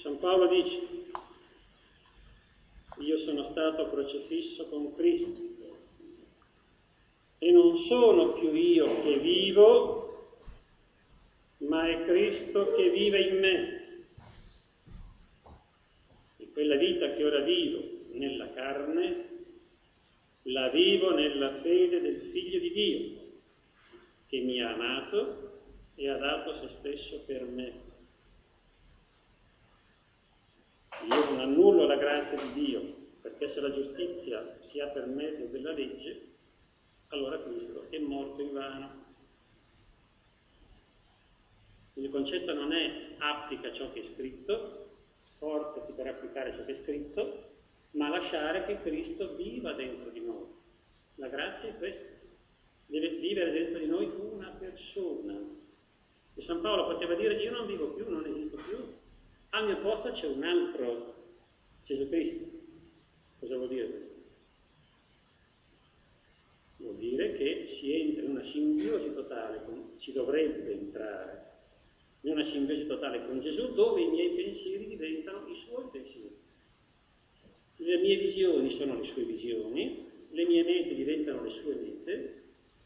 San Paolo dice: io sono stato crocifisso con Cristo e non sono più io che vivo, ma è Cristo che vive in me. E quella vita che ora vivo nella carne, la vivo nella fede del Figlio di Dio, che mi ha amato e ha dato se stesso per me. Io non annullo la grazia di Dio, perché se la giustizia si ha per mezzo della legge, allora Cristo è morto invano. Il concetto non è applica ciò che è scritto, sforzati per applicare ciò che è scritto, ma lasciare che Cristo viva dentro di noi. La grazia è questa, deve vivere dentro di noi una persona. E San Paolo poteva dire: io non vivo più, non esisto più, al mio posto c'è un altro Gesù Cristo. Cosa vuol dire questo? Vuol dire che si entra in una simbiosi totale, si dovrebbe entrare in una simbiosi totale con Gesù, dove i miei pensieri diventano i suoi pensieri. Le mie visioni sono le sue visioni, le mie menti diventano le sue mete.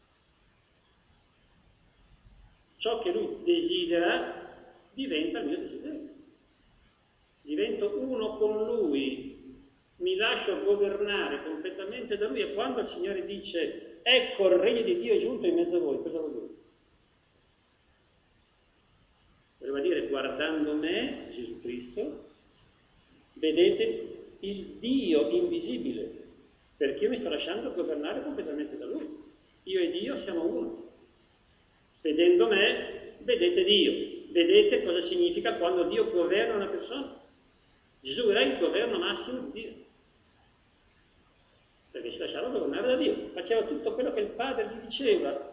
Ciò che lui desidera diventa il mio desiderio. Divento uno con lui, mi lascio governare completamente da lui, e quando il Signore dice: ecco il regno di Dio è giunto in mezzo a voi, cosa vuol dire? Voleva dire: guardando me, Gesù Cristo, vedete il Dio invisibile, perché io mi sto lasciando governare completamente da Lui. Io e Dio siamo uno. Vedendo me, vedete Dio. Vedete cosa significa quando Dio governa una persona. Gesù era il governo massimo di Dio, perché si lasciava governare da Dio. Faceva tutto quello che il Padre gli diceva.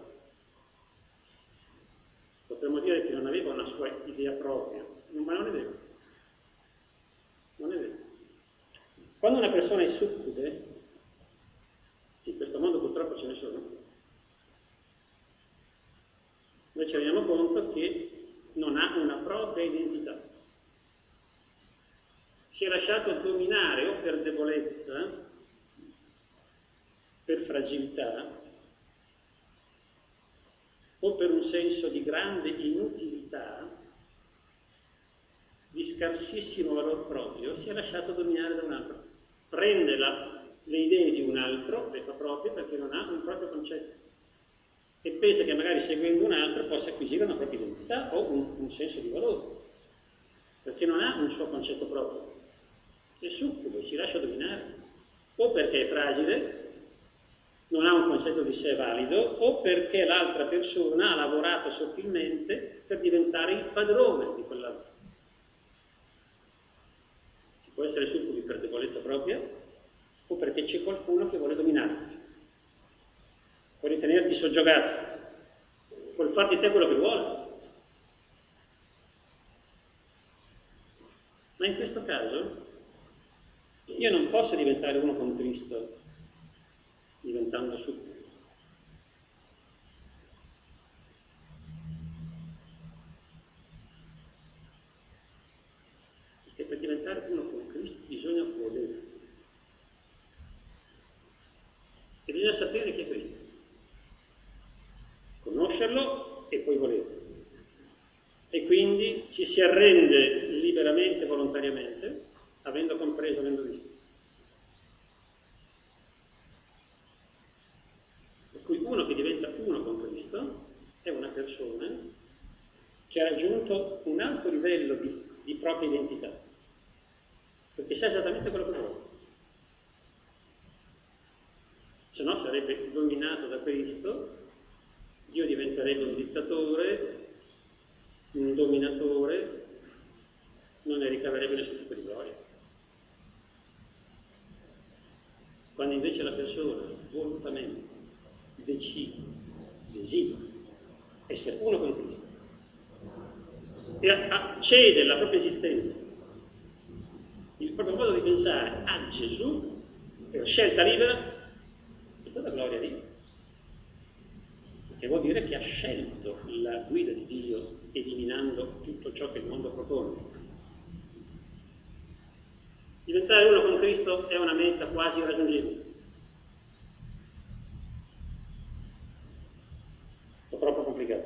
Potremmo dire che non aveva una sua idea propria, ma non è vero. Non è vero. Quando una persona è succube, in questo mondo purtroppo ce ne sono, noi ci rendiamo conto che non ha una propria identità. Si è lasciato dominare o per debolezza, per fragilità, o per un senso di grande inutilità, di scarsissimo valore proprio, si è lasciato dominare da un altro. Prende le idee di un altro, le fa proprie, perché non ha un proprio concetto, e pensa che magari seguendo un altro possa acquisire una propria identità o un senso di valore, perché non ha un suo concetto proprio. È succube, si lascia dominare, o perché è fragile, non ha un concetto di sé valido, o perché l'altra persona ha lavorato sottilmente per diventare il padrone di quell'altro. Si può essere succubi per debolezza propria, o perché c'è qualcuno che vuole dominarti, vuole tenerti soggiogato, vuole far di te quello che vuole. Ma in questo caso io non posso diventare uno con Cristo diventando succubo. Perché per diventare uno con Cristo bisogna volere. E bisogna sapere chi è Cristo. Conoscerlo e poi volere. E quindi ci si arrende liberamente, volontariamente, avendo compreso, avendo visto. Per cui uno che diventa uno con Cristo è una persona che ha raggiunto un alto livello di propria identità, perché sa esattamente quello che vuole. Se no sarebbe dominato da Cristo, Dio diventerebbe un dittatore, un dominatore, non ne ricaverebbe nessun tipo di gloria. Quando invece la persona volutamente decide essere uno con Cristo e cede la propria esistenza, il proprio modo di pensare a Gesù, per scelta libera, è tutta gloria a Dio. Che vuol dire che ha scelto la guida di Dio, eliminando tutto ciò che il mondo propone. Diventare uno con Cristo è una meta quasi irraggiungibile. È troppo complicato.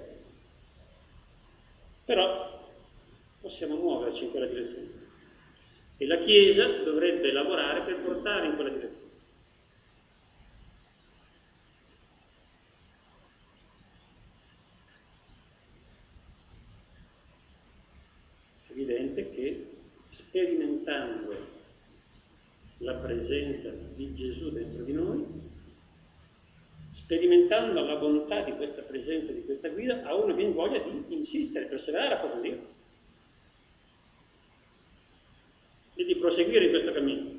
Però possiamo muoverci in quella direzione. E la Chiesa dovrebbe lavorare per portare in quella direzione. È evidente che sperimentando la presenza di Gesù dentro di noi, sperimentando la bontà di questa presenza, di questa guida, a uno viene voglia di insistere, perseverare, approfondire e di proseguire in questo cammino,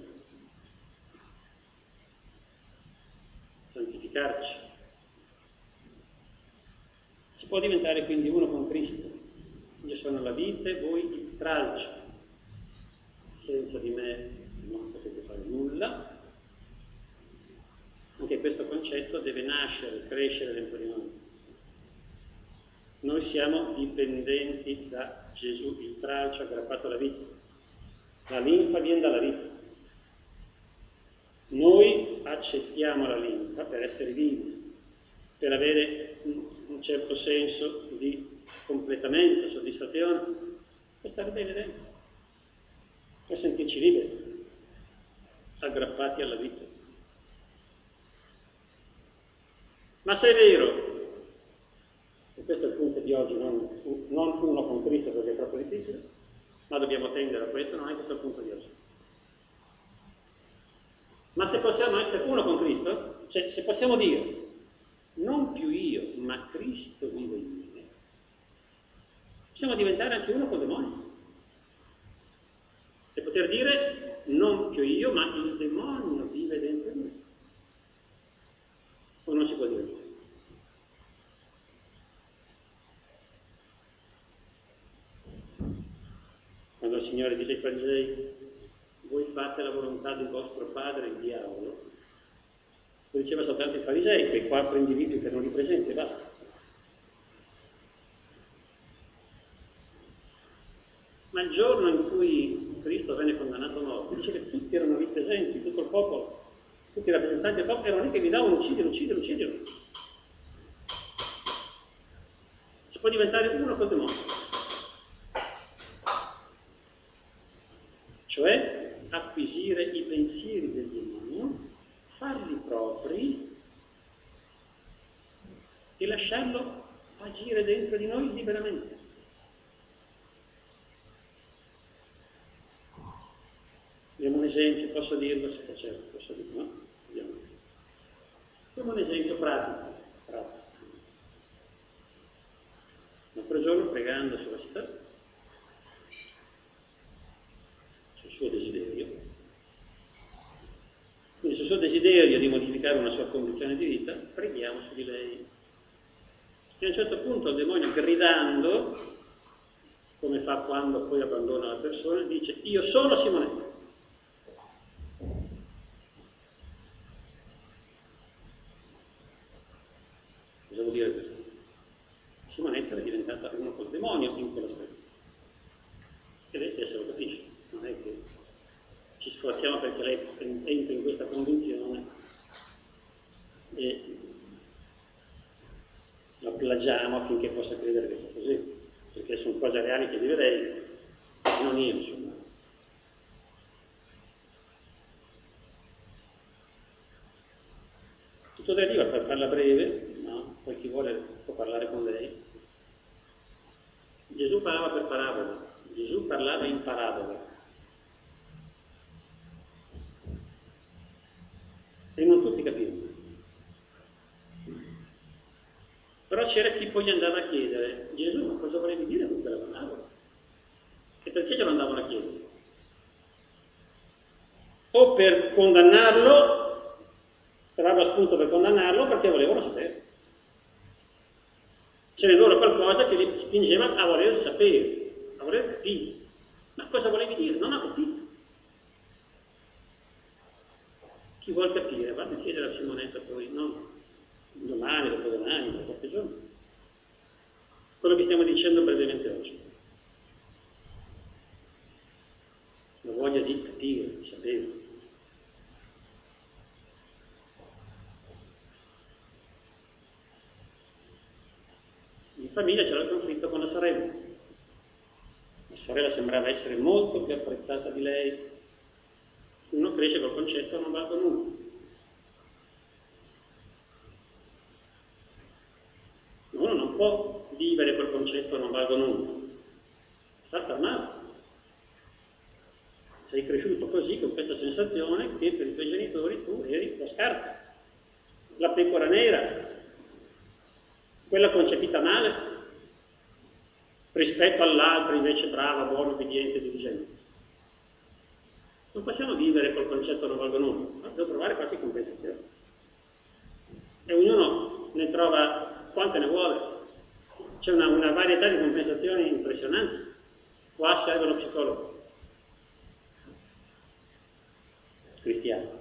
santificarci. Si può diventare quindi uno con Cristo. Io sono la vite, voi il tralcio. Senza di me non potete fare nulla. Anche questo concetto deve nascere, crescere dentro di noi. Noi siamo dipendenti da Gesù, il tralcio aggrappato alla vita. La linfa viene dalla vita. Noi accettiamo la linfa per essere vivi, per avere un certo senso di completamento, soddisfazione, per stare bene dentro, per sentirci liberi, aggrappati alla vita. Ma se è vero, e questo è il punto di oggi, non uno con Cristo perché è troppo difficile, ma dobbiamo tendere a questo, non è questo il punto di oggi. Ma se possiamo essere uno con Cristo, cioè se possiamo dire, non più io, ma Cristo vive in me, possiamo diventare anche uno con il demonio. E poter dire, non più io, ma il demonio vive dentro di me. O non si può dire così? Quando il Signore dice ai farisei, voi fate la volontà del vostro padre, il diavolo, lo diceva soltanto ai farisei, quei 4 individui che erano lì presenti, e basta. Ma il giorno in cui Cristo venne condannato a morte, dice che tutti erano lì presenti, tutto il popolo, tutti i rappresentanti del popolo erano lì che gridavano uccidilo. Si può diventare uno col demonio. Cioè acquisire i pensieri del demonio, farli propri e lasciarlo agire dentro di noi liberamente. Abbiamo un esempio, posso dirlo? Certo, posso dirlo, no? Abbiamo un esempio pratico. L'altro giorno, pregando sulla città, sul suo desiderio, quindi sul suo desiderio di modificare una sua condizione di vita, preghiamo su di lei. E a un certo punto il demonio, gridando, come fa quando poi abbandona la persona, dice, io sono Simonetta. Cosa vuol dire questo? Simonetta è diventata uno col demonio in quell'aspetto. E lei stessa lo capisce, non è che ci sforziamo perché lei entri in questa convinzione e la plagiamo affinché possa credere che sia così, perché sono cose reali che vive lei, non io, insomma. Tutto da Dio, per farla breve, no? Poi chi vuole può parlare con lei. Gesù parlava per parabola, Gesù parlava in parabola. E non tutti capivano. Però c'era chi poi gli andava a chiedere, Gesù, ma cosa volevi dire con quella parabola? E perché glielo andavano a chiedere? O per condannarlo, trovava spunto per condannarlo, perché volevano sapere. C'era in loro qualcosa che li spingeva a voler sapere, a voler capire. Ma cosa volevi dire? Non ho capito. Chi vuol capire, vada a chiedere a Simonetta poi, non domani, dopodomani, tra qualche giorno. Quello che stiamo dicendo brevemente oggi. La voglia di capire, sapevo. In famiglia c'era il conflitto con la sorella. La sorella sembrava essere molto più apprezzata di lei. Uno cresce col concetto non valgo nulla. Uno non può vivere col concetto non valgo nulla. Sta male. Sei cresciuto così, con questa sensazione che per i tuoi genitori tu eri la scarpa, la pecora nera, quella concepita male, rispetto all'altro invece brava, buona, obbediente, diligente. Non possiamo vivere col concetto non valgo nulla, ma devo trovare qualche compensazione. E ognuno ne trova quante ne vuole. C'è una varietà di compensazioni impressionanti. Qua serve lo psicologo. Cristiano.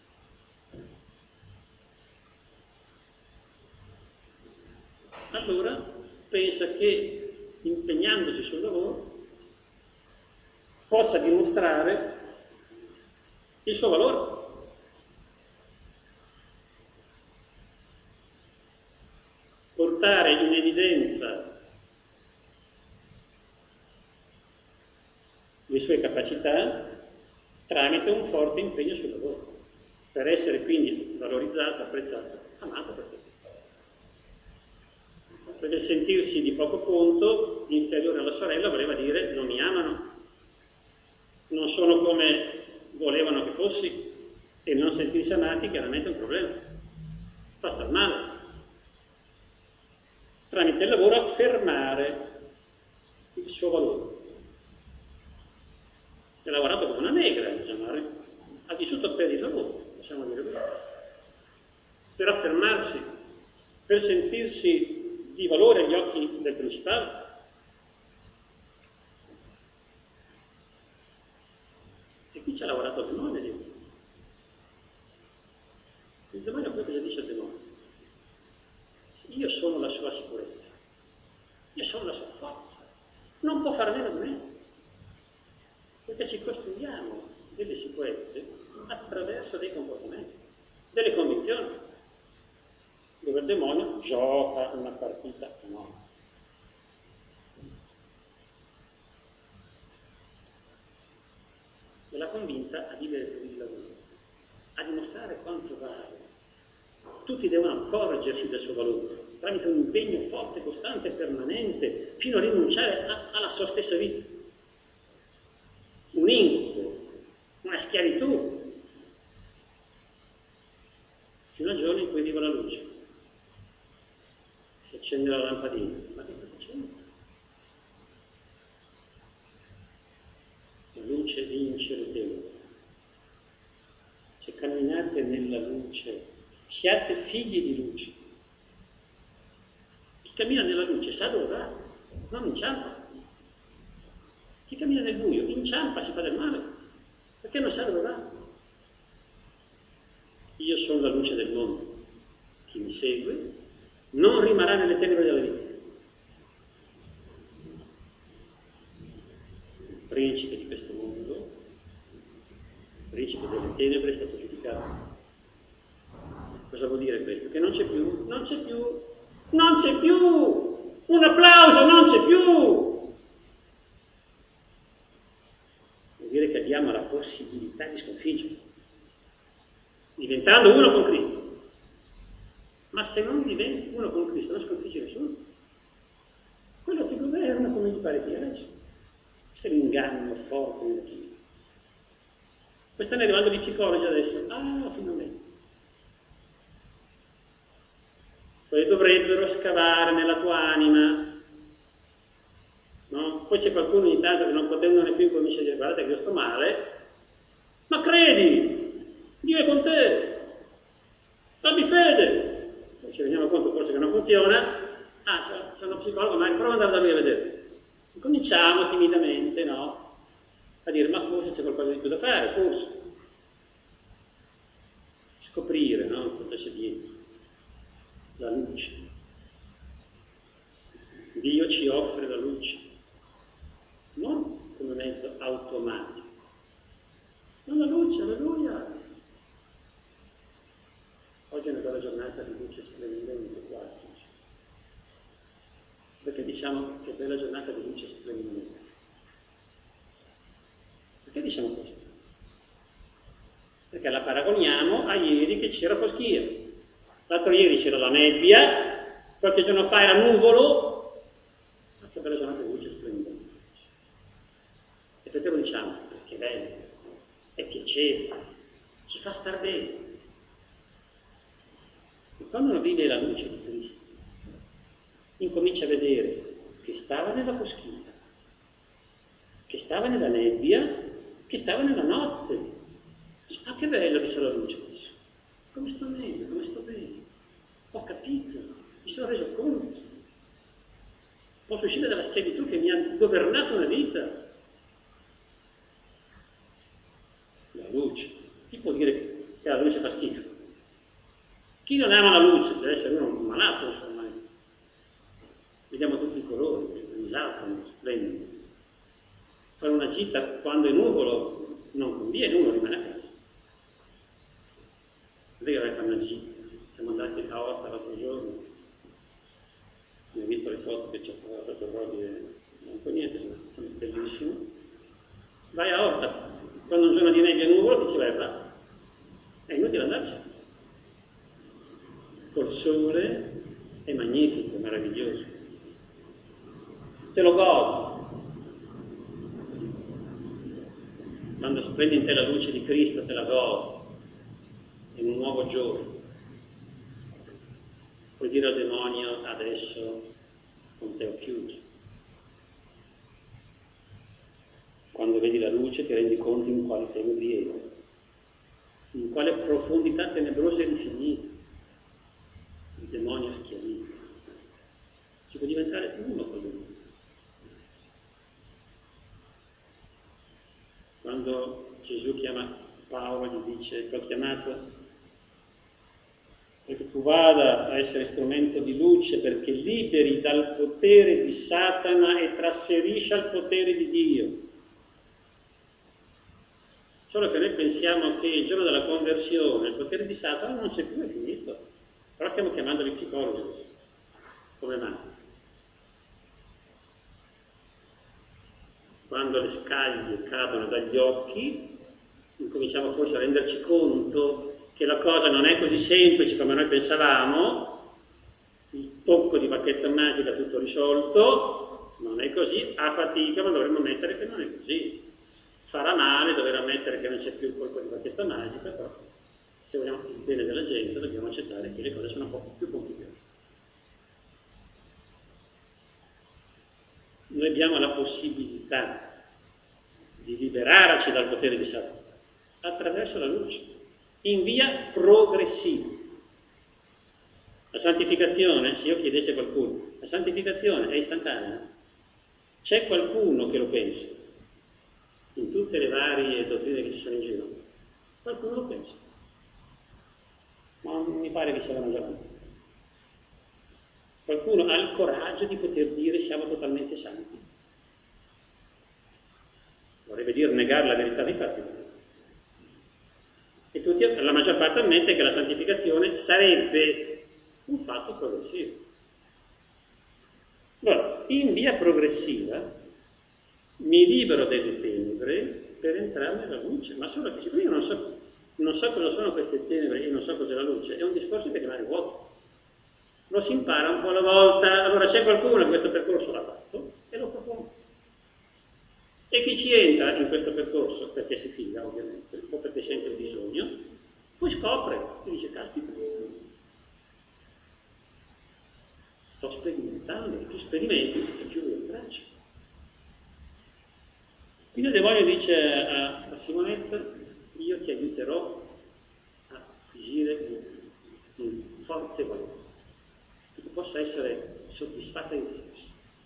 Allora pensa che impegnandosi sul lavoro possa dimostrare il suo valore. Portare in evidenza le sue capacità tramite un forte impegno sul lavoro, per essere quindi valorizzato, apprezzato, amato per questo. Perché sentirsi di poco conto, inferiore alla sorella, voleva dire non mi amano, non sono come volevano che fossi, e non sentirsi amati chiaramente è un problema. Fa star male. Tramite il lavoro affermare il suo valore. Ha lavorato come una negra, diciamo, ha vissuto per il lavoro, possiamo dire così, per affermarsi, per sentirsi di valore agli occhi del principale. E qui ci ha lavorato il demonio dietro. Il demonio poi cosa dice al demonio? Io sono la sua sicurezza, io sono la sua forza, non può fare meno di me. Perché ci costruiamo delle sicurezze attraverso dei comportamenti, delle convinzioni, dove il demonio gioca una partita no. E l'ha convinta a vivere per il lavoro, a dimostrare quanto vale. Tutti devono accorgersi del suo valore, tramite un impegno forte, costante, permanente, fino a rinunciare alla sua stessa vita. Un incubo, una schiavitù, fino al giorno in cui arriva la luce. Si accende la lampadina. Ma che sta facendo? La luce vince le tenebre. Se camminate nella luce, siate figli di luce. Chi cammina nella luce sa dove va, non inciampa. Chi cammina nel buio inciampa, si fa del male, perché non sa dove va. Io sono la luce del mondo. Chi mi segue non rimarrà nelle tenebre della vita. Il principe di questo mondo, il principe delle tenebre, è stato giudicato. Cosa vuol dire questo? Che non c'è più, non c'è più, non c'è più! Un applauso, non c'è più! Vuol dire che abbiamo la possibilità di sconfiggerlo, diventando uno con Cristo. Ma se non diventi uno con Cristo, non sconfigge nessuno. Quello ti governa come gli pare piace. Questo è l'inganno forte nella Chiesa. Poi stanno arrivando gli psicologi adesso. Ah, finalmente. Poi dovrebbero scavare nella tua anima. No? Poi c'è qualcuno ogni tanto che non potendone più comincia a dire guardate che io sto male. Ma credi! Dio è con te! Abbi fede! Ci rendiamo conto forse che non funziona, sono psicologo, ma prova ad andare da lui a vedere. E cominciamo timidamente, no? A dire, ma forse c'è qualcosa di più da fare, forse. Scoprire, no? Cosa c'è dietro. La luce. Dio ci offre la luce, non come mezzo automatico, Non la luce, alleluia! Oggi è una bella giornata di luce splendente qua. Perché diciamo che è bella giornata di luce splendente? Perché diciamo questo? Perché la paragoniamo a ieri che c'era foschia. L'altro ieri c'era la nebbia, qualche giorno fa era nuvolo, ma che bella giornata di luce splendente. E perché lo diciamo? Perché è bello, è piacevole, ci fa star bene. E quando uno vive la luce di Cristo, incomincia a vedere che stava nella foschia, che stava nella nebbia, che stava nella notte. Ah, che bello che c'è la luce adesso. Come sto meglio, come sto bene. Ho capito, mi sono reso conto. Posso uscire dalla schiavitù che mi ha governato una vita. La luce. Chi può dire che la luce fa schifo? Chi non ama la luce deve essere uno malato, insomma. Vediamo tutti i colori, risaltano, splendono. Fare una gita quando è nuvolo non conviene, uno rimane a casa. Non è che vai a fare una gita. Siamo andati a Orta l'altro giorno, mi ho visto le foto che ci ha fatto Roby e non fa niente, sono bellissime. Vai a Orta, quando un giorno di nebbia e nuvolo, che ci vai a fare? È inutile andarci. Col sole è magnifico, meraviglioso. Te lo godi. Quando splende in te la luce di Cristo, te la godi. È un nuovo giorno. Puoi dire al demonio, adesso con te ho chiuso. Quando vedi la luce ti rendi conto in quale tenebri eri, in quale profondità tenebrose eri finito. Il demonio ha schiavito. Si può diventare uno con lui. Quando Gesù chiama Paolo, gli dice, ti ho chiamato perché tu vada a essere strumento di luce, perché liberi dal potere di Satana e trasferisci al potere di Dio. Solo che noi pensiamo che il giorno della conversione il potere di Satana non c'è più, è finito. Però stiamo chiamando gli psicologi. Come mai? Quando le scaglie cadono dagli occhi, incominciamo forse a renderci conto che la cosa non è così semplice come noi pensavamo, il tocco di bacchetta magica tutto risolto, non è così, a fatica, ma dovremmo ammettere che non è così. Farà male dover ammettere che non c'è più il colpo di bacchetta magica, però se vogliamo il bene della gente dobbiamo accettare che le cose sono un po' più complicate. Noi abbiamo la possibilità di liberarci dal potere di Satana attraverso la luce, in via progressiva. La santificazione, se io chiedessi a qualcuno, la santificazione è istantanea? C'è qualcuno che lo pensa? In tutte le varie dottrine che ci sono in giro, qualcuno lo pensa. Ma non mi pare che sia la maggioranza. Qualcuno ha il coraggio di poter dire siamo totalmente santi. Vorrebbe dire negare la verità dei fatti. E tutti, la maggior parte ammette che la santificazione sarebbe un fatto progressivo. Allora, in via progressiva mi libero delle tenebre per entrare nella luce, ma solo che siccome io non so cosa sono queste tenebre e non so cos'è la luce, è un discorso che rimane vuoto. Lo si impara un po' alla volta, allora c'è qualcuno che questo percorso l'ha fatto e lo propone. E chi ci entra in questo percorso, perché si fida ovviamente, o perché sente il bisogno, poi scopre e dice, caspita, sto sperimentando, e più sperimenti, più lo traccio. Quindi il demonio dice a Simonetta, io ti aiuterò a acquisire un forte valore, che tu possa essere soddisfatta di te stesso.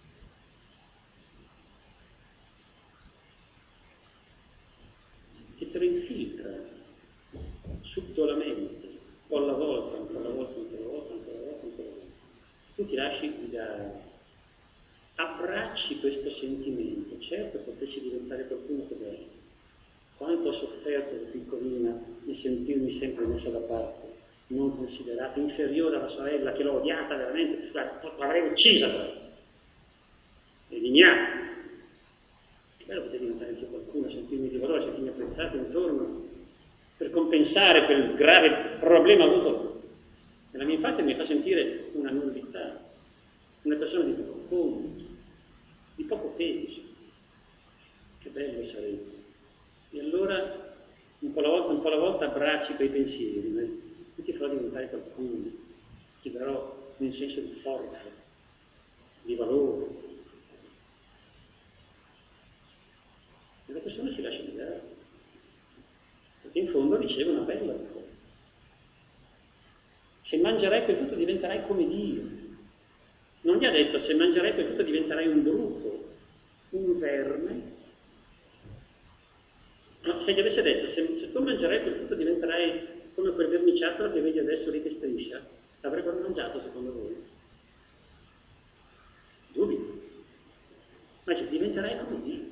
Che te lo infiltra subdolamente, un po' alla volta, un po' alla volta, un po' alla volta, un po' alla volta, un po' alla volta. Tu ti lasci guidare, abbracci questo sentimento, certo potessi diventare qualcuno che bello, Quanto ho sofferto da piccolina di sentirmi sempre messa da parte, non considerata, inferiore alla sorella che l'ho odiata veramente, l'avrei uccisa poi, eliminata. Che bello poter diventare anche qualcuno, sentirmi di valore, sentirmi apprezzato intorno, per compensare quel grave problema avuto nella mia infanzia. Mi fa sentire una nullità, una persona di poco conto, di poco peso. Che bello sarebbe. E allora un po' alla volta abbracci quei pensieri, e ti farò diventare qualcuno, ti darò un senso di forza, di valore. E la persona si lascia guidare, perché in fondo riceve una bella cosa. Se mangerai quel frutto diventerai come Dio. Non gli ha detto se mangerai quel frutto diventerai un bruco, un verme. No, se gli avesse detto se tu mangerai quel frutto diventerai come quel verniciattolo che vedi adesso lì che striscia, l'avrebbero mangiato secondo voi? Dubito. Ma dice, diventerai come Dio.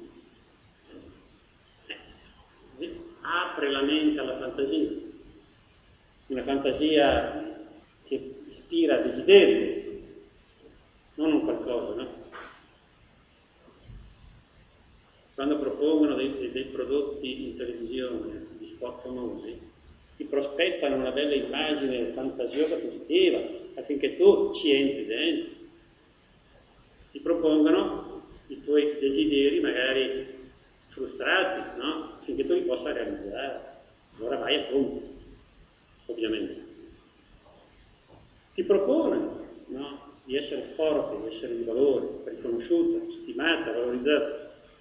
Apre la mente alla fantasia, una fantasia che ispira desiderio, non un qualcosa, no? Quando propongono dei prodotti in televisione, gli spot famosi, ti prospettano una bella immagine fantasiosa, positiva, affinché tu ci entri dentro. Ti propongono i tuoi desideri magari frustrati, no? Affinché tu li possa realizzare. Allora vai a compri, ovviamente. Ti propongono, no? Di essere forte, di essere di valore, riconosciuta, stimata, valorizzata.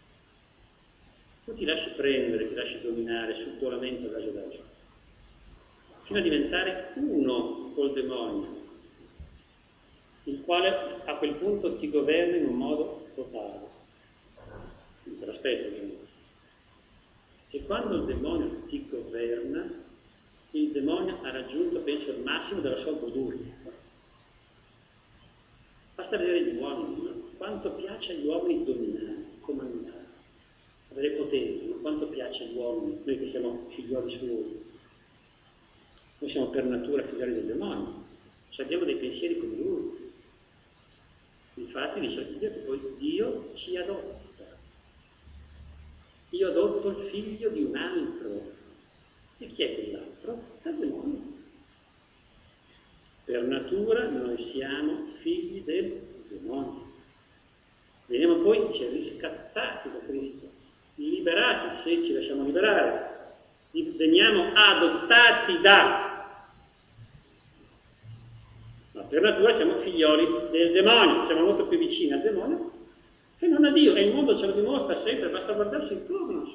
Tu ti lasci prendere, ti lasci dominare subdolamente adagio adagio, fino a diventare uno col demonio, il quale a quel punto ti governa in un modo totale. Non te l'aspetto, ovviamente. E quando il demonio ti governa, il demonio ha raggiunto, penso, il massimo della sua goduria. Basta vedere gli uomini, no? Quanto piace agli uomini dominare, comandare, avere potere, no? Quanto piace agli uomini, noi che siamo figlioli suoi. Noi siamo per natura figlioli del demonio, cioè abbiamo dei pensieri come lui. Infatti dice Dio che poi Dio ci adotta. Io adotto il figlio di un altro. E chi è quell'altro? È il demonio. Per natura noi siamo figli del demonio. Veniamo poi, dice, riscattati da Cristo, liberati, se ci lasciamo liberare. Veniamo adottati da. Ma per natura siamo figlioli del demonio, siamo molto più vicini al demonio che non a Dio. E il mondo ce lo dimostra sempre, basta guardarsi intorno.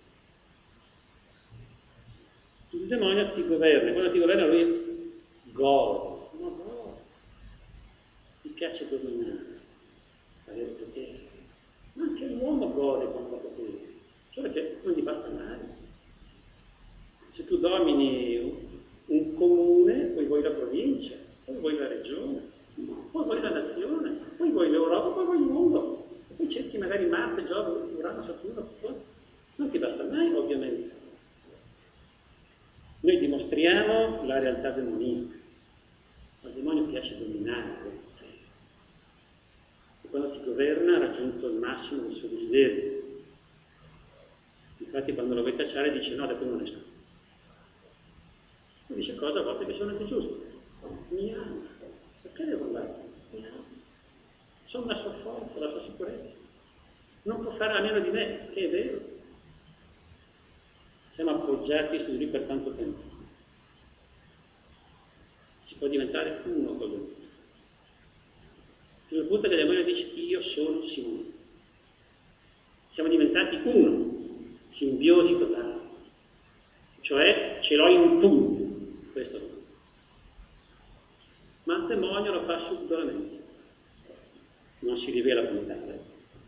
Il demonio ti governa, quando ti governa lui gode. No, no. Ti piace dominare, avere potere. Ma anche l'uomo gode quando ha potere, solo che non gli basta mai. Se tu domini un comune, poi vuoi la provincia, poi vuoi la regione, poi vuoi la nazione, poi vuoi l'Europa, poi vuoi il mondo. E poi cerchi magari Marte, Giove, Urano, Saturno, non ti basta mai, ovviamente. Noi dimostriamo la realtà demoniaca. Al demonio piace dominare. E quando ti governa ha raggiunto il massimo del suo desiderio. Infatti quando lo vuoi cacciare dice no, da qui non esco. E dice cose a volte che sono anche giuste. Mi ama. Perché devo andare? Mi ama. Sono la sua forza, la sua sicurezza. Non può fare a meno di me, che è vero. Siamo appoggiati su di lui per tanto tempo. Si può diventare uno con lui. Fino al punto che il demonio dice io sono Simone. Siamo diventati uno, simbiosi totali. Cioè ce l'ho in un pugno, questo. Ma il demonio lo fa subdolamente. Non si rivela come tale.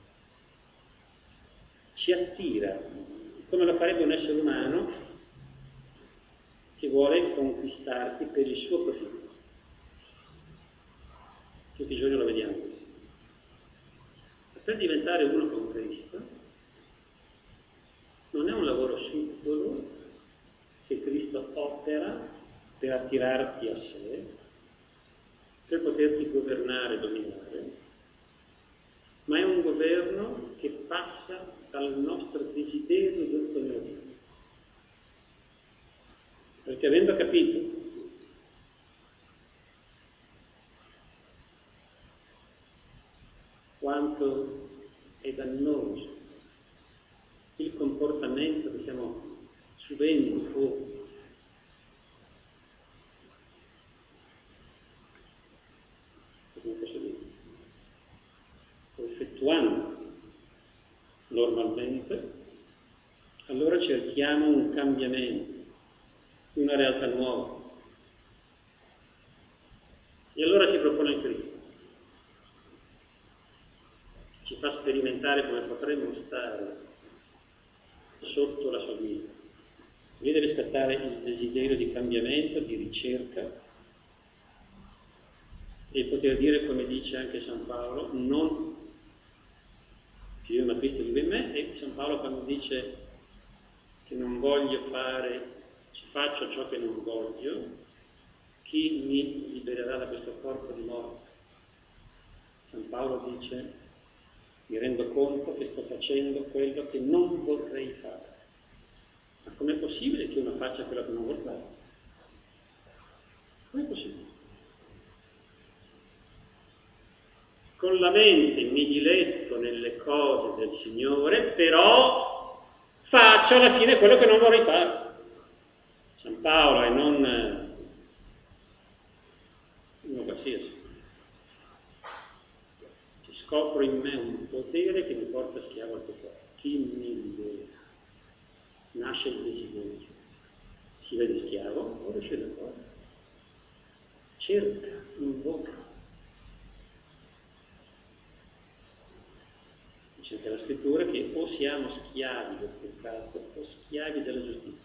Ci attira, come lo farebbe un essere umano che vuole conquistarti per il suo profitto. Tutti i giorni lo vediamo così. Per diventare uno con Cristo non è un lavoro subdolo che Cristo opera per attirarti a sé, per poterti governare e dominare, ma è un governo che passa dal nostro desiderio di ottenerlo. Perché avendo capito quanto è dannoso il comportamento che stiamo subendo o effettuando normalmente, allora cerchiamo un cambiamento, una realtà nuova. E allora si propone il Cristo. Ci fa sperimentare come potremmo stare sotto la sua guida. Lui deve scattare il desiderio di cambiamento, di ricerca, e poter dire, come dice anche San Paolo, non più io ma Cristo vive in me, e San Paolo quando dice che non voglio faccio ciò che non voglio, chi mi libererà da questo corpo di morte? San Paolo dice, mi rendo conto che sto facendo quello che non vorrei fare. Ma com'è possibile che uno faccia quello che non vuol fare? Com'è possibile? Con la mente mi diletto nelle cose del Signore, però faccio alla fine quello che non vorrei fare. San Paolo e non uno qualsiasi. Scopro in me un potere che mi porta schiavo al peccato. Chi mi libera? Nasce il desiderio. Si vede schiavo, o esce da fuori. Cerca, invoca. Dice anche la scrittura che o siamo schiavi del peccato o schiavi della giustizia.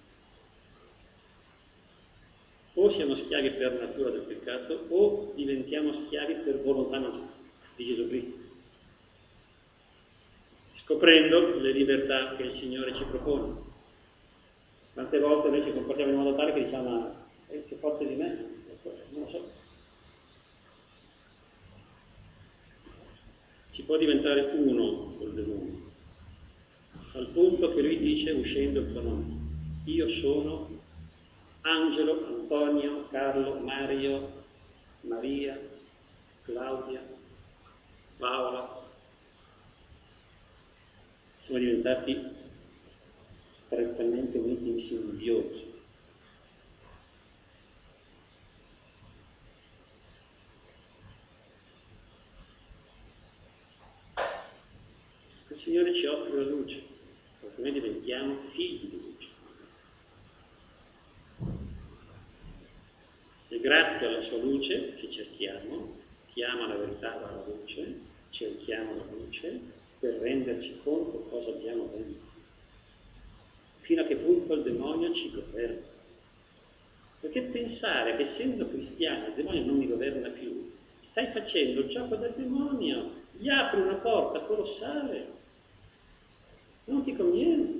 O siamo schiavi per natura del peccato o diventiamo schiavi per volontà nostra, di Gesù Cristo. Scoprendo le libertà che il Signore ci propone. Tante volte noi ci comportiamo in modo tale che diciamo, ma che forte di me? Non lo so. Si può diventare uno col demonio, al punto che lui dice, uscendo il suo nome, io sono Angelo, Antonio, Carlo, Mario, Maria, Claudia, Paola. Siamo diventati strettamente uniti in simbiosi. Il Signore ci offre la luce, perché noi diventiamo figli di luce. E grazie alla sua luce che cerchiamo, chi ama la verità va alla luce, cerchiamo la luce per renderci conto cosa abbiamo dentro. Fino a che punto il demonio ci governa. Perché pensare che essendo cristiano il demonio non mi governa più, stai facendo il gioco del demonio, gli apri una porta colossale, non ti conviene.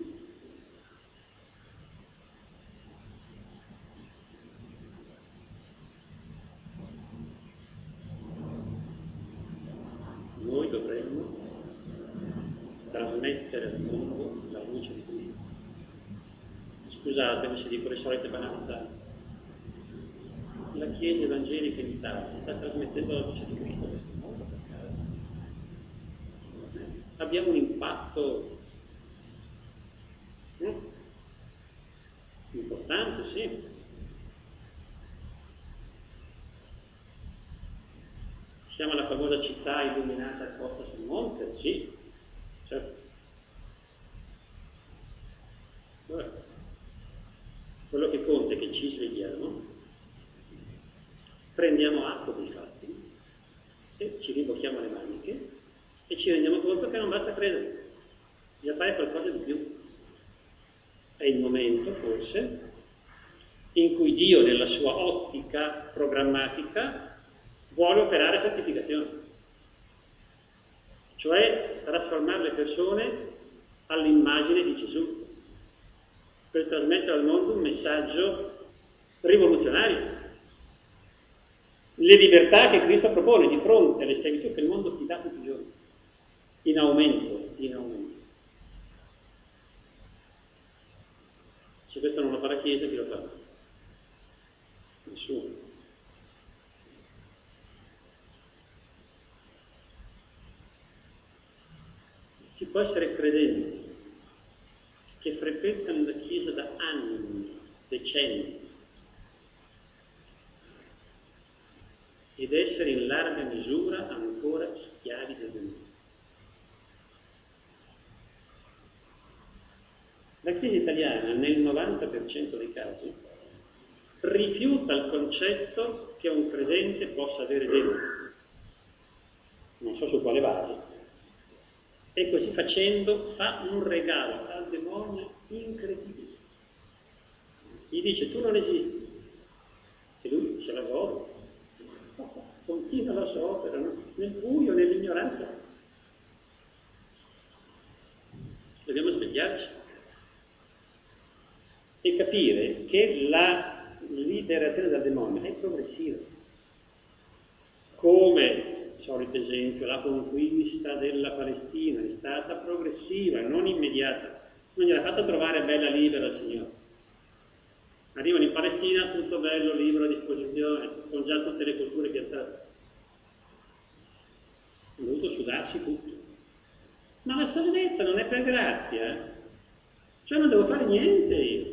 Noi dovremmo trasmettere al mondo la luce di Cristo. Scusatemi se dico le solite banalità. La Chiesa evangelica in Italia sta trasmettendo la luce di Cristo a questo mondo per caso. Abbiamo un impatto importante, sì. Siamo la famosa città illuminata posta sul monte? Sì, certo. Allora, quello che conta è che ci svegliamo, prendiamo atto dei fatti e ci rimbocchiamo le maniche e ci rendiamo conto che non basta credere, bisogna fare qualcosa di più. È il momento, forse, in cui Dio, nella sua ottica programmatica, vuole operare santificazione, cioè trasformare le persone all'immagine di Gesù. per trasmettere al mondo un messaggio rivoluzionario. Le libertà che Cristo propone di fronte alle schiavitù che il mondo ti dà tutti i giorni, in aumento, in aumento. Se questo non lo fa la Chiesa, chi lo fa? Nessuno. Si può essere credenti che frequentano la Chiesa da anni, decenni, ed essere in larga misura ancora schiavi del demonio. La Chiesa italiana, nel 90% dei casi, rifiuta il concetto che un credente possa avere demoni. Non so su quale base. E così facendo fa un regalo al demonio incredibile. Gli dice: tu non esisti. E lui se la gode. Continua la sua opera, no? Nel buio, nell'ignoranza. Dobbiamo svegliarci e capire che la liberazione dal demonio è progressiva. Come, solito esempio, la conquista della Palestina è stata progressiva, non immediata. Non gliel'ha fatta trovare bella libera il Signore. Arrivano in Palestina, tutto bello, libero a disposizione, con già tutte le culture piantate. Hanno dovuto sudarsi tutto. Ma la salvezza non è per grazia, cioè non devo fare niente io.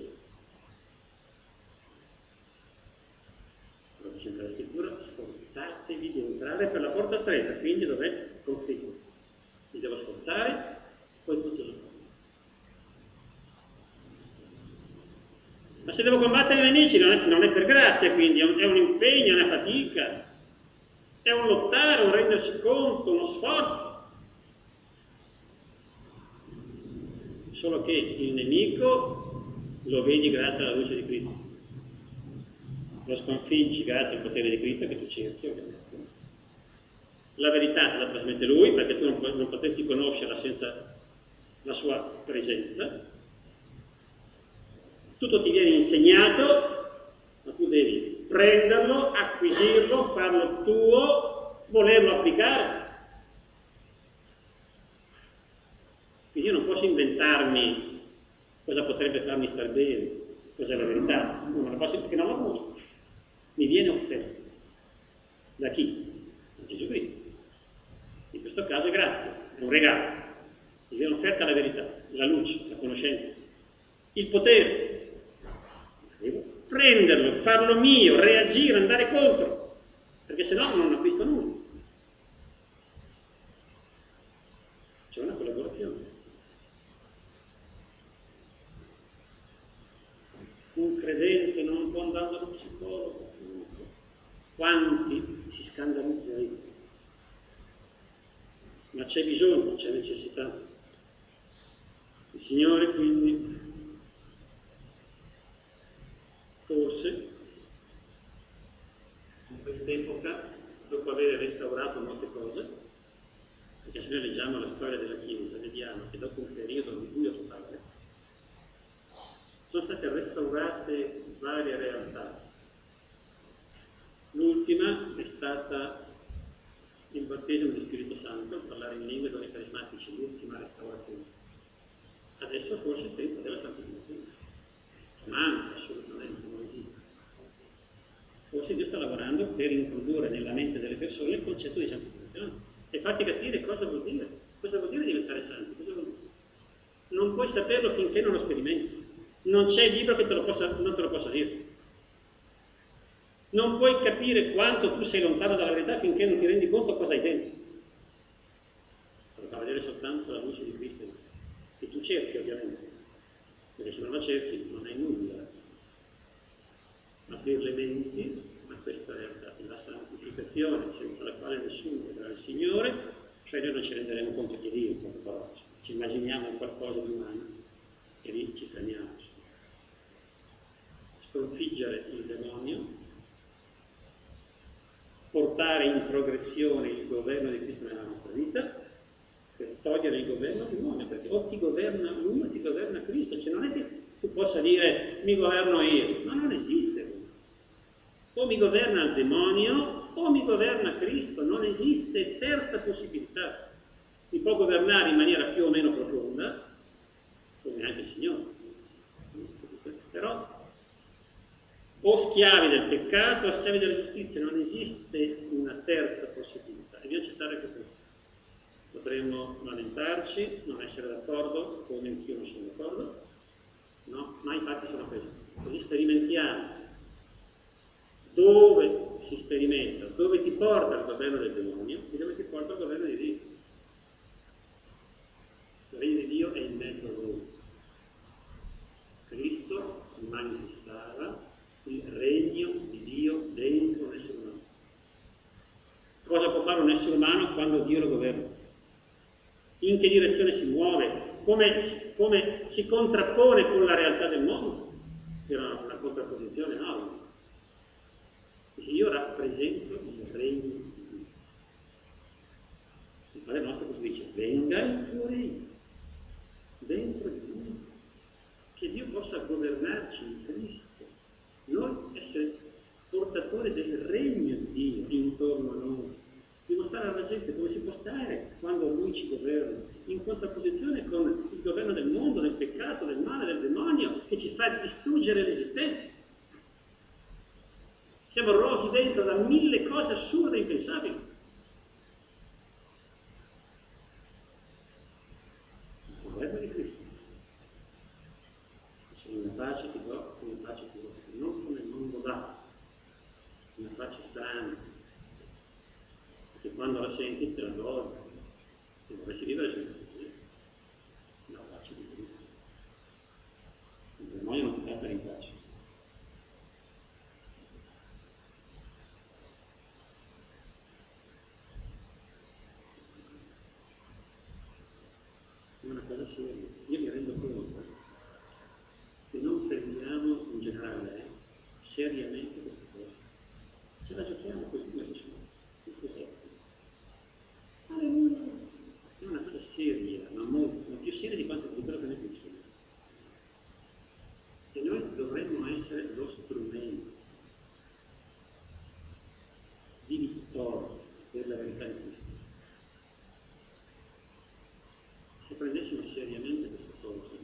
Lo dice la Scrittura: sforzatevi di entrare per la porta stretta, quindi dov'è il conflitto? Mi devo sforzare, poi tutto lo fa. Ma se devo combattere i nemici non è per grazia, quindi è un impegno, è una fatica, è un lottare, un rendersi conto, uno sforzo. Solo che il nemico lo vedi grazie alla luce di Cristo, lo sconfiggi grazie al potere di Cristo che tu cerchi, ovviamente. La verità te la trasmette Lui, perché tu non potresti conoscerla senza la sua presenza. Tutto ti viene insegnato, ma tu devi prenderlo, acquisirlo, farlo tuo, volerlo applicare. Quindi io non posso inventarmi cosa potrebbe farmi star bene, cos'è la verità, non la posso, perché non la conosco. Mi viene offerta. Da chi? Da Gesù Cristo. In questo caso è grazia, è un regalo. Mi viene offerta la verità, la luce, la conoscenza, il potere. Devo prenderlo, farlo mio, reagire, andare contro, perché sennò non acquisto nulla. C'è una collaborazione. Un credente non può andare dallo psicologo. Quanti si scandalizzano? Ma c'è bisogno, c'è necessità. Il Signore quindi forse in quest'epoca, dopo aver restaurato molte cose, perché se noi leggiamo la storia della Chiesa, vediamo che dopo un periodo di buio totale sono state restaurate varie realtà. L'ultima è stata il battesimo di Spirito Santo, parlare in lingue doni carismatici, l'ultima restaurazione. Adesso forse è il tempo della santificazione. Manca assolutamente, non esiste. Forse Dio sta lavorando per introdurre nella mente delle persone il concetto di santificazione e farti capire cosa vuol dire diventare santi, cosa vuol dire. Non puoi saperlo finché non lo sperimenti. Non c'è libro che non te lo possa dire. Non puoi capire quanto tu sei lontano dalla verità finché non ti rendi conto cosa hai dentro. Te lo fa vedere soltanto la luce di Cristo, che tu cerchi ovviamente, perché se non la cerchi non hai nulla. Aprire le menti a questa realtà, la santificazione senza la quale nessuno vedrà il Signore, cioè noi non ci renderemo conto di Dio, in poche parole. Ci immaginiamo qualcosa di umano e lì ci fermiamo. Sconfiggere il demonio, portare in progressione il governo di Cristo nella nostra vita, per togliere il governo del demonio, perché o ti governa lui o ti governa Cristo, cioè non è che tu possa dire mi governo io, ma non esiste questo. O mi governa il demonio o mi governa Cristo, non esiste terza possibilità. Mi può governare in maniera più o meno profonda, come anche il Signore, però o schiavi del peccato o schiavi della giustizia, non esiste una terza possibilità, e bisogna accettare che questo. Potremmo lamentarci, non essere d'accordo, come anch'io non sono d'accordo, no? Ma i fatti sono questi. Così sperimentiamo. Dove si sperimenta, dove ti porta il governo del demonio e dove ti porta il governo di Dio. Il regno di Dio è in mezzo a voi. Cristo manifestava il regno di Dio dentro un essere umano. Cosa può fare un essere umano quando Dio lo governa? In che direzione si muove? Come si contrappone con la realtà del mondo? Era una contrapposizione enorme. Io rappresento il regno di Dio. Il Padre nostro cosa dice? Venga il tuo regno dentro di noi, che Dio possa governarci in Cristo, noi essere portatori del regno di Dio intorno a noi, dimostrare alla gente come si può stare quando Lui ci governa, in contrapposizione con il governo del mondo, del peccato, del male, del demonio, che ci fa distruggere l'esistenza. Siamo rossi dentro da mille cose assurde e impensabili. Il governo di Cristo. Se una pace ti do, una pace ti do, non come il mondo dà, una pace strana, perché quando la senti te la do, se vorresti vivere senza così, la pace di Cristo. Il demonio non ti tratta in pace. È una cosa seria. Io mi rendo conto che non prendiamo in generale seriamente queste cose. Ce la giochiamo così come sono. Tutto è. Alleluia. È una cosa seria, ma molto più seria di quanto di quello che noi pensiamo. E noi dovremmo essere lo strumento di vittoria per la verità di Cristo. Se prendessimo seriamente queste cose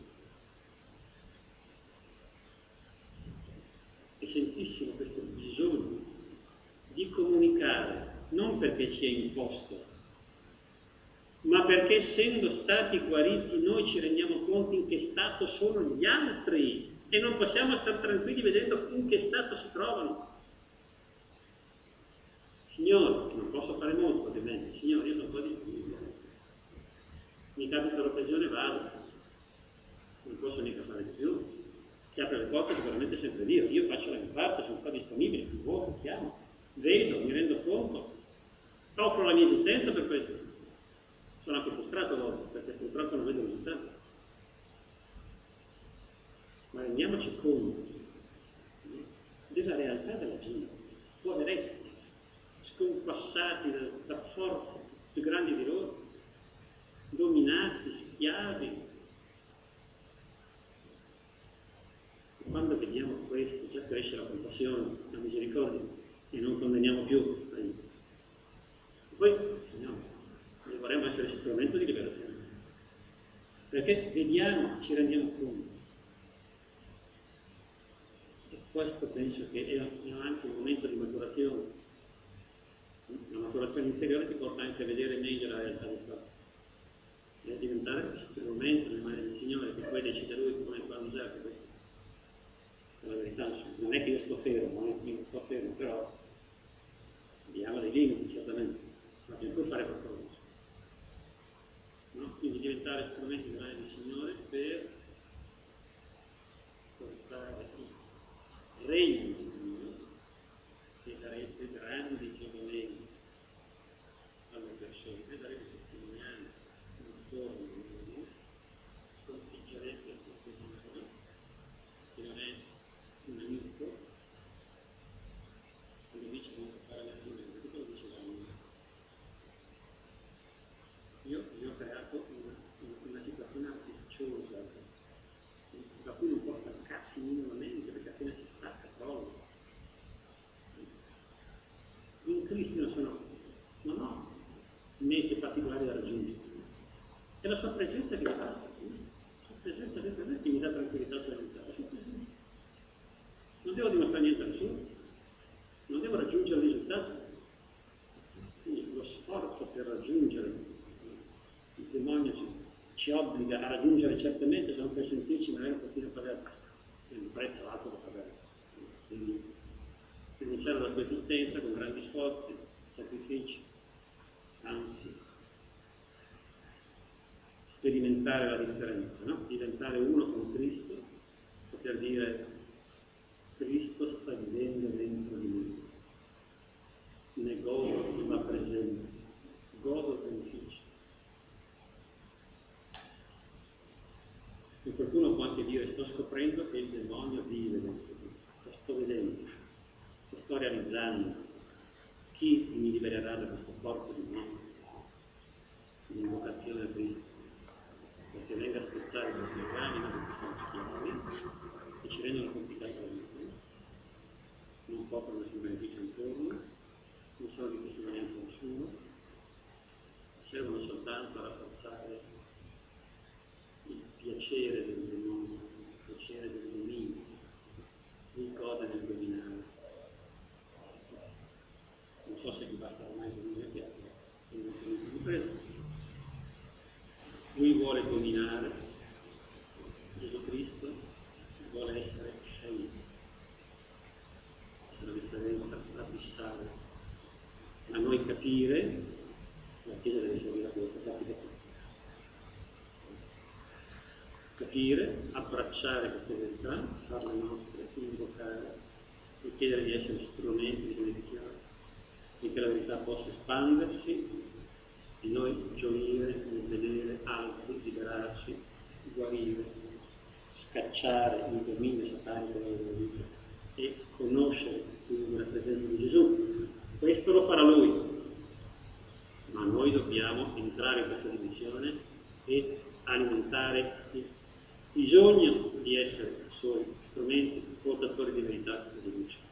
e sentissimo questo bisogno di comunicare, non perché ci è imposto, ma perché essendo stati guariti noi ci rendiamo conto in che stato sono gli altri e non possiamo stare tranquilli vedendo in che stato si trovano. Signore, non posso fare molto ovviamente, Signore, io sono un po' disponibile. Mi capita l'occasione, vado, non posso mica fare di più. Chi apre le porte sicuramente è sempre Dio. Io faccio la mia parte, sono qua disponibile, scrivo, chiamo, vedo, mi rendo conto, offro la mia esistenza per questo. Sono anche frustrato a volte, perché purtroppo non vedo risultati. Ma rendiamoci conto della realtà della gente, poveretti, sconquassati da forze più grandi di loro, dominati, schiavi. Quando vediamo questo, già cresce la compassione, la misericordia, e non condanniamo più. Poi, Signore, noi vorremmo essere strumento di liberazione, perché vediamo, ci rendiamo conto. E questo penso che è anche un momento di maturazione. La maturazione interiore ti porta anche a vedere meglio la realtà del fatto. E a diventare strumento nelle mani del Signore, che poi decide Lui come fa usare questo. La verità, non è che io sto fermo, però abbiamo dei limiti, certamente, ma bisogna pur fare qualcosa. No? Quindi diventare strumenti nelle mani del Signore per portare il regno di Dio, che darete grandi giovamenti alle persone, darete testimonianza intorno a noi, sconfiggerete questo Signore, che non è un amico, quando dice non fare la fine, che cosa dice l'anima? Io ho creato una situazione artificiosa, da cui non può fare minimamente, perché appena si stacca crolla. In Cristo non ho mete particolari da raggiungere. È la sua presenza che mi basta. La sua presenza dentro me che mi dà tranquillità sulla vita. La sua presenza. Non devo dimostrare niente a nessuno. Non devo raggiungere il risultato. Quindi lo sforzo per raggiungere il demonio ci obbliga a raggiungere certe mete, se non per sentirci magari un pochino per un prezzo alto da pagare. Quindi rinunciare alla tua esistenza con grandi sforzi, sacrifici, anzi, sperimentare la differenza, no? Diventare uno con Cristo, poter dire Cristo sta vivendo dentro di me, ne godo la presenza, godo il beneficio. E qualcuno può anche dire sto scoprendo che il demonio vive dentro di me, lo sto vedendo, lo sto realizzando. Chi mi libererà da questo corpo di morte? L'invocazione a Cristo, perché venga a spezzare questi organi di cui sono schiavi e ci rendono complicata la vita, non coprono nessun beneficio intorno, non sono di testimonianza a nessuno, servono soltanto a rafforzare il piacere del demonio, il piacere del dominio, il gode del dominare. Non so se vi basta ormai dominare che è un momento di preso. Lui vuole dominare, Gesù Cristo vuole essere scelto, la differenza abissale. A noi capire, la Chiesa deve servire a questo, capire, abbracciare queste verità, farle nostre, invocare e chiedere di essere strumenti di benedizione, finché la verità possa espandersi, di noi gioire nel vedere altri liberarsi, guarire, scacciare il dominio satanico dalla loro vita e conoscere quindi la presenza di Gesù. Questo lo farà Lui, ma noi dobbiamo entrare in questa dimensione e alimentare il bisogno di essere suoi strumenti, portatori di verità e di luce.